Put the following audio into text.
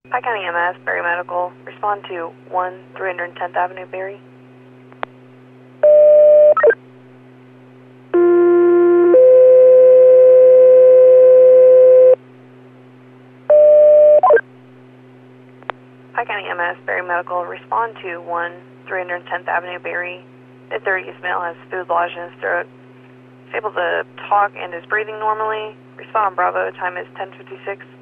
Pike County MS, Berry Medical. Respond to 310th Avenue, Berry. Pike County MS, Berry Medical. Respond to 310th Avenue, Berry. Mid-30s male has food lodged in his throat. He's able to talk and is breathing normally. Respond on Bravo. Time is 10:56.